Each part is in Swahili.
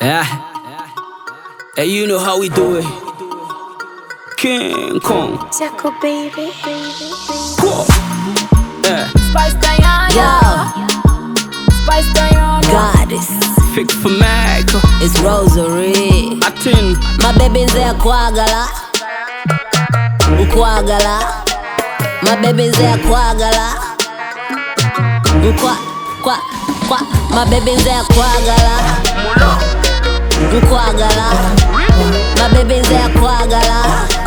Yeah. Hey, you know how we do it. King Kong. Jaco baby. Cool. Yeah. Spice Diana. Yo, Spice Diana. goddess, Fix for Mac. it's Rosary. Atin. My baby nze kwagala, nkwagala. My baby nze kwagala, kwa. My baby nze kwagala, nkwagala. My baby nze kwagala,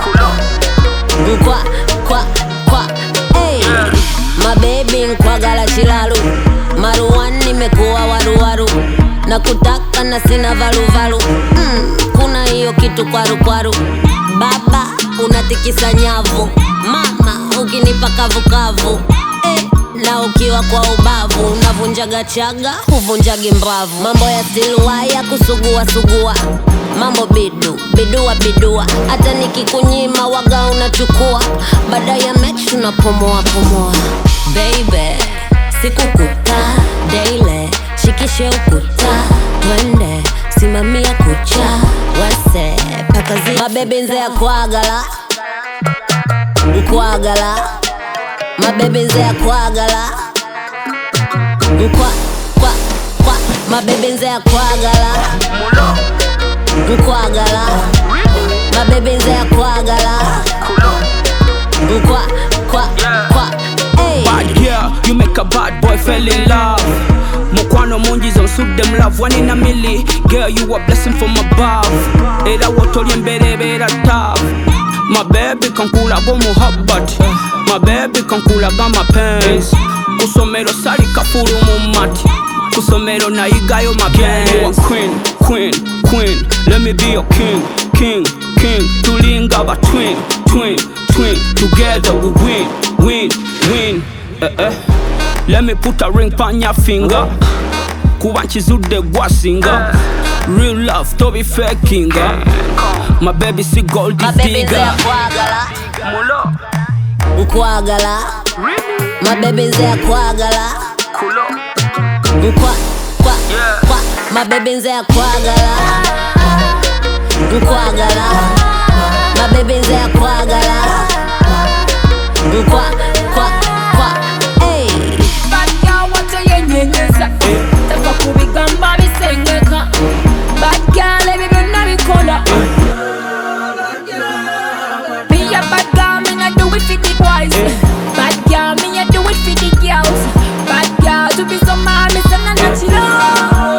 kwa. Hey, my baby nkwagala chilalu. Maruani nimekuwa waruwaru, na kutaka na sina valuvalu. Kuna hiyo kitu kwaru. Baba unatikisa nyavu, mama ukinipa kavukavu. Na ukiwa kwa ubavu unavunjaga chaga, huvunjagi mbavu. Mambo ya silwaya kusugua, mambo bidua. Hata nikikunyima waga unachukua, baada ya match tunapumua. Baby sikukuta daily, shikishe ukuta, twende simamia kucha, wase paka zi. My baby nze kwagala, nkwagala. My baby nze kwagala, kwa. My baby nze kwagala, nkwagala. My baby nze kwagala, kwa. Hey. Bad girl, you make a bad boy fell in love. Mukwano mungi zonsude them love, 1 in a million. Girl, you a blessing from above. Era wotoli embere bera tough. My baby kankula bo muhabbat. My baby kankula gama pens. Kusomero sali kafuru mumati. Kusomero na igayo magen. You a queen. Let me be your king. Tulinga ba twin. Together we win. Let me put a ring on your finger. Kuba nchizude gwasinga. Real love to be faking. My baby see gold My is baby nze digger. kwagala, nkwagala. My baby nze kwagala, kwa. My baby nze kwagala, nkwagala. My baby nze kwagala, kwa. Hey. Bad girl wacho yenyenyeza, taka kubigamba bisengeka. Bad girl ebi byonna bikola. Me a bad girl, me a do it for the boys. Bad girl, me a do it for the girls. Bad girl, to be so mad, me say na natural.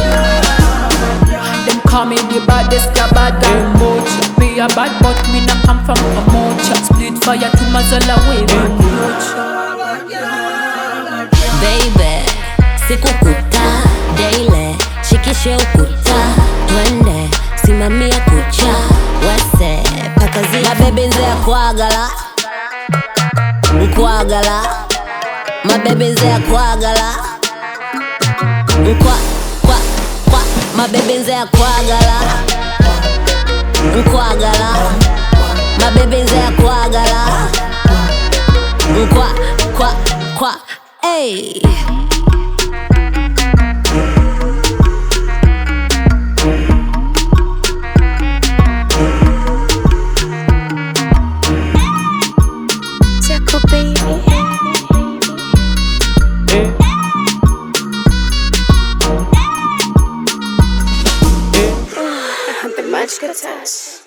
Them call me the baddest, the bad girl mocha. Be a bad but me not come from a mocha. Split fire to mazala way, Baby sikukuta daily, shikishe ukuta, twende simamia kucha, wase paka zi. My baby nze kwagala, nkwagala. My baby nze kwagala, kwa. My baby nze kwagala, nkwagala. My baby nze kwagala, kwa. Hey. Jaco baby. The much good touch.